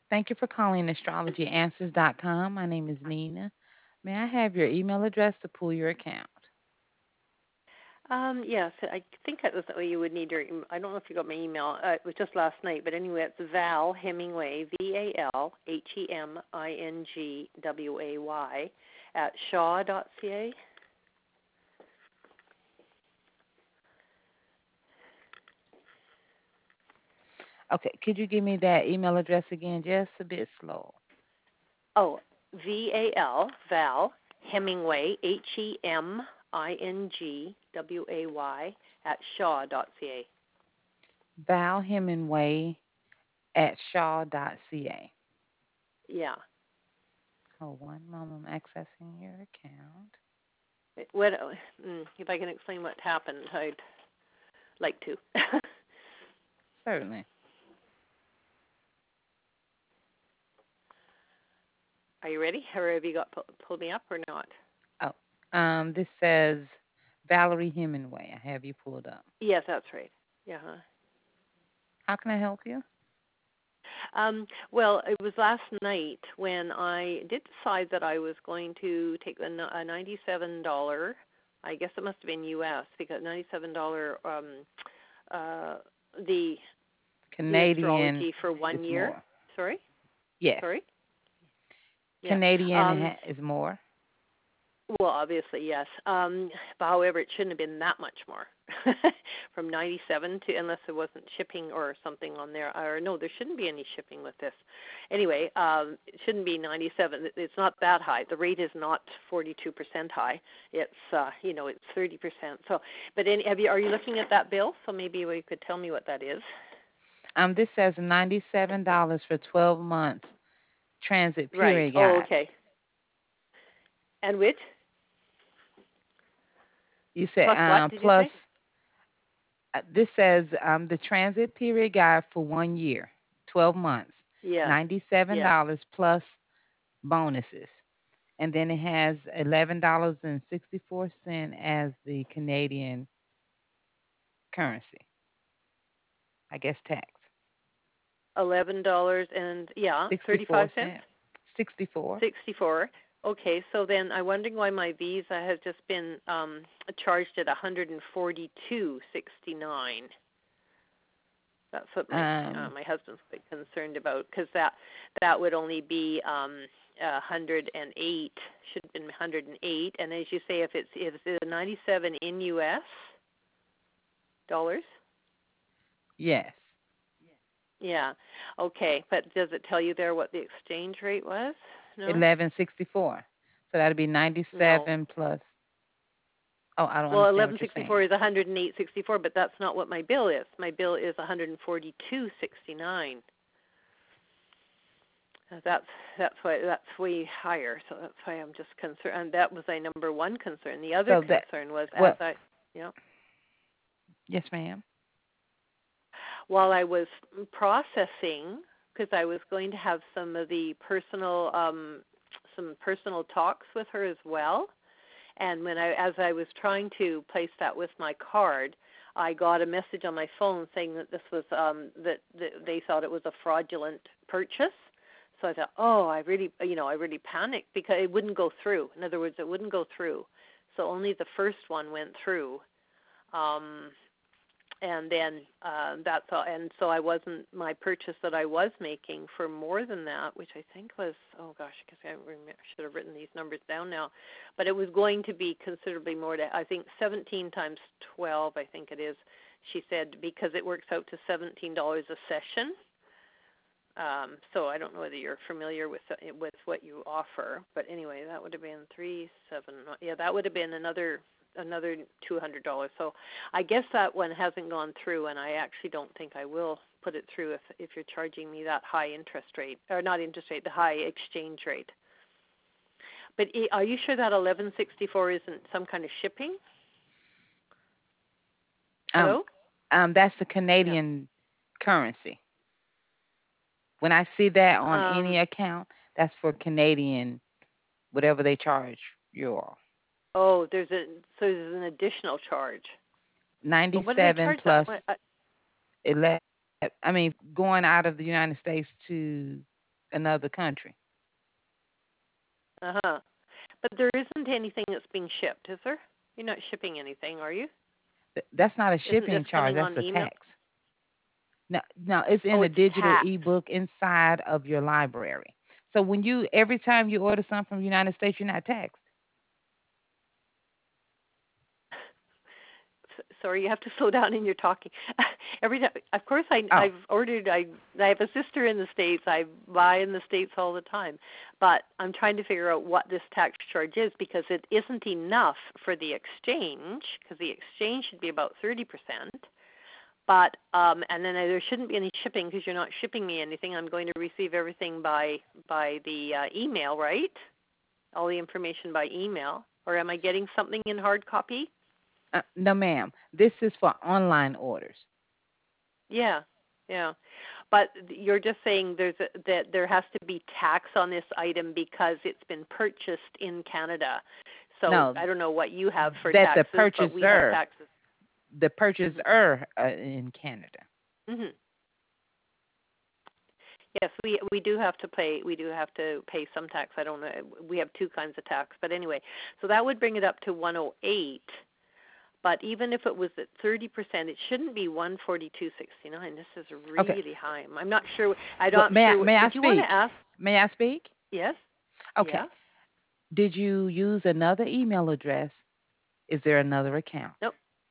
Thank you for calling astrologyanswers.com. My name is Nina. May I have your email address to pull your account? Yes, I think that was the way you would need your. I don't know if you got my email. It was just last night, but anyway, it's Val Hemingway, ValHemingway at shaw.ca. Okay, could you give me that email address again? Just a bit slow. Oh, Val Hemingway, HEMINGWAY at shaw.ca. Val Hemingway at shaw.ca. Yeah. Hold one moment, I'm accessing your account. What? If I can explain what happened, I'd like to. Certainly. Are you ready, or have you got pulled me up or not? Oh, this says Valerie Hemingway. I have you pulled up. Yes, that's right. Yeah. How can I help you? Well, it was last night when I did decide that I was going to take a $97. I guess it must have been U.S. because $97 uh, the the Canadian astrology for is 1 year. more. Sorry, Yes. sorry. Yeah. Canadian Um, is more. Well, obviously, yes. But however, it shouldn't have been that much more. From 97 to, unless there wasn't shipping or something on there. Or no, there shouldn't be any shipping with this. Anyway, it shouldn't be 97. It's not that high. The rate is not 42% high. It's, it's 30%. So, but are you looking at that bill? So maybe you could tell me what that is. This says $97 for 12 months transit Right. period Oh, guide. okay. And which? You said Plus what did you plus say? this says the transit period guide for 1 year, 12 months, Yes. Yes. $97 plus bonuses. And then it has $11.64 as the Canadian currency. I guess tax. $11 and yeah, 35 64 cents. cent. 64. 64. Okay, so then I'm wondering why my visa has just been charged at 142.69. That's what my husband's quite concerned about because that would only be 108, should have been 108, and as you say, if it's 97 in U.S. dollars. Yes. Yeah. Okay, but does it tell you there what the exchange rate was? No. 1164. So that'd be No. 97 plus. Oh, I don't Well, understand what you're saying. 1164 is 108.64, but that's not what my bill is. My bill is 142.69. That's why that's way higher. So that's why I'm just concerned. And that was my number one concern. The other So that concern was well, you know, yes, ma'am. while I was processing, because I was going to have some personal talks with her as well. And as I was trying to place that with my card, I got a message on my phone saying that this was that they thought it was a fraudulent purchase. So I thought, oh, I really panicked because it wouldn't go through. In other words, it wouldn't go through. So only the first one went through. Um, and then that's all. And so I wasn't my purchase that I was making for more than that, which I think was I guess I should have written these numbers down now, but it was going to be considerably more. I think 17 times 12, I think it is. She said because it works out to $17 a session. So I don't know whether you're familiar with what you offer, but anyway, that would have been 3, 7. Yeah, that would have been another $200. So I guess that one hasn't gone through, and I actually don't think I will put it through if you're charging me that high interest rate, or not interest rate, the high exchange rate. But are you sure that 1164 isn't some kind of shipping? Um, Hello? that's the Yeah. Canadian currency. When I see that on any Um, account, that's for Canadian, whatever they charge you all. oh, there's an additional charge. But what do they 97 charge that? plus 11. I mean, going out of the United States to another country. Uh-huh. But there isn't anything that's being shipped, is there? You're not shipping anything, are you? That's not a Isn't this shipping charge. coming That's on a email? tax. Now it's in Oh, the it's digital tax. ebook inside of your library. So when you every time you order something from the United States, you're not taxed. Sorry, you have to slow down in your talking. Every time, of course, Oh, I've ordered. I have a sister in the States. I buy in the States all the time, but I'm trying to figure out what this tax charge is because it isn't enough for the exchange because the exchange should be about 30%. But and then there shouldn't be any shipping because you're not shipping me anything. I'm going to receive everything by the email, right? All the information by email, or am I getting something in hard copy? no, ma'am. This is for online orders. Yeah, yeah. But you're just saying that there has to be tax on this item because it's been purchased in Canada. So No, I don't know what you have for that taxes, but we have taxes. the Mhm. purchaser in Canada. Mhm. Yes, we do have to pay. We do have to pay some tax. I don't know. We have two kinds of tax, but anyway, so that would bring it up to 108. But even if it was at 30%, it shouldn't be 142.69. This is Okay. really high. I'm not sure. I'm Well, not sure. may I Did you want to speak? ask? May I speak? Yes. Okay. Yeah. Did you use another email address? Is there another account? Nope.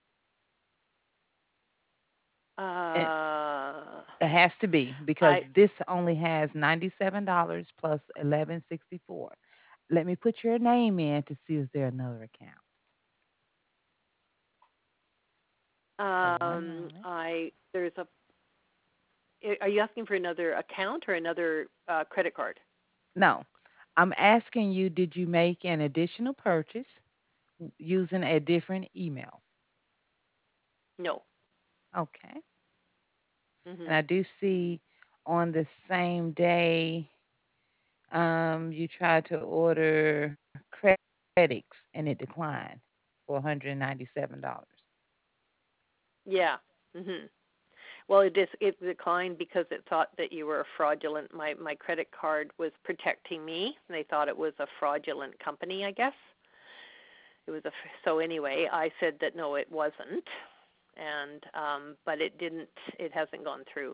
It, Uh, it has to be because I this only has $97 plus 11.64. Let me put your name in to see is there another account. So one moment. there's a. Are you asking for another account or another credit card? No, I'm asking you, did you make an additional purchase using a different email? No. Okay. And Mhm. I do see on the same day, you tried to order credits and it declined for $197. Yeah. Mhm. Well, it declined because it thought that you were a fraudulent. My credit card was protecting me. They thought it was a fraudulent company. I guess it was a. So anyway, I said that no, it wasn't, and but it didn't. It hasn't gone through.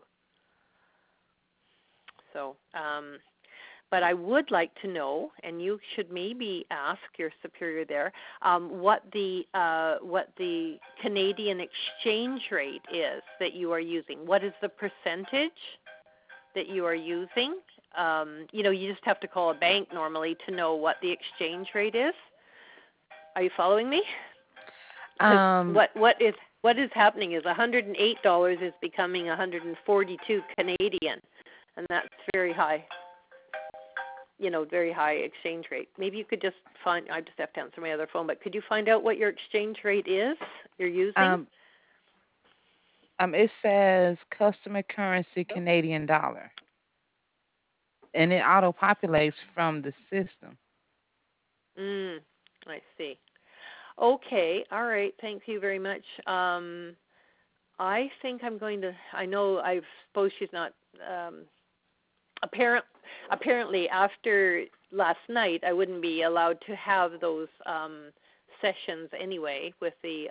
So but I would like to know, and you should maybe ask your superior there, what the Canadian exchange rate is that you are using. What is the percentage that you are using? You just have to call a bank normally to know what the exchange rate is. Are you following me? Because Um, what is happening is $108 is becoming 142 Canadian, and that's very high. Very high exchange rate. Maybe you could just find, I just have to answer my other phone, but could you find out what your exchange rate is you're using? um, it says customer currency Canadian dollar, and it auto populates from the system. I see. Okay, all right. Thank you very much. I think I'm going to, I suppose she's not, apparent, apparently after last night, I wouldn't be allowed to have those sessions anyway with the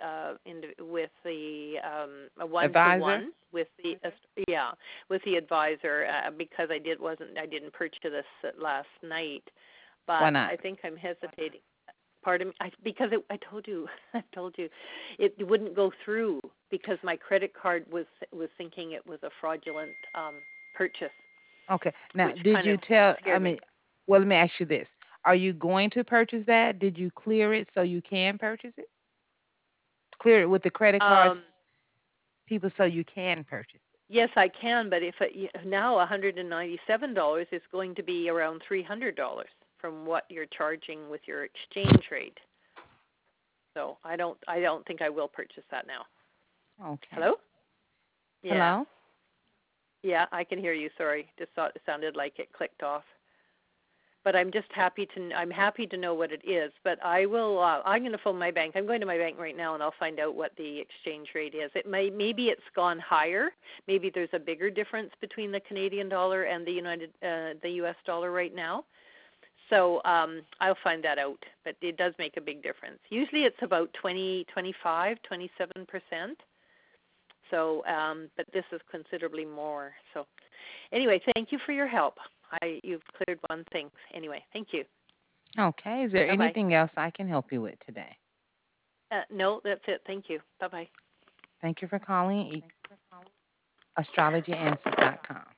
a Advisor? one-to-one with the with the advisor because I didn't purchase this last night, Why but not? I think I'm hesitating. Pardon me, because I told you, I told you, it wouldn't go through because my credit card was thinking it was a fraudulent purchase, Okay. Now, which did kind you of tell? I scared me. mean, well, let me ask you this: are you going to purchase that? Did you clear it so you can purchase it? Clear it with the credit cards, Um, people, so you can purchase it. yes, I can, but if now $197 is going to be around $300 from what you're charging with your exchange rate. So I don't think I will purchase that now. Okay. Hello? Yeah. Hello. Yeah, I can hear you. Sorry, just thought it sounded like it clicked off. but I'm happy to know what it is. But I'm going to phone my bank. I'm going to my bank right now, and I'll find out what the exchange rate is. Maybe it's gone higher. Maybe there's a bigger difference between the Canadian dollar and the US dollar right now. So I'll find that out, but it does make a big difference. Usually it's about 25, 27%. So, but this is considerably more. So, anyway, thank you for your help. You've cleared one thing. Anyway, thank you. Okay. Is there Bye bye. anything else I can help you with today? No, that's it. Thank you. Bye bye. Thank you for calling astrologyanswers.com.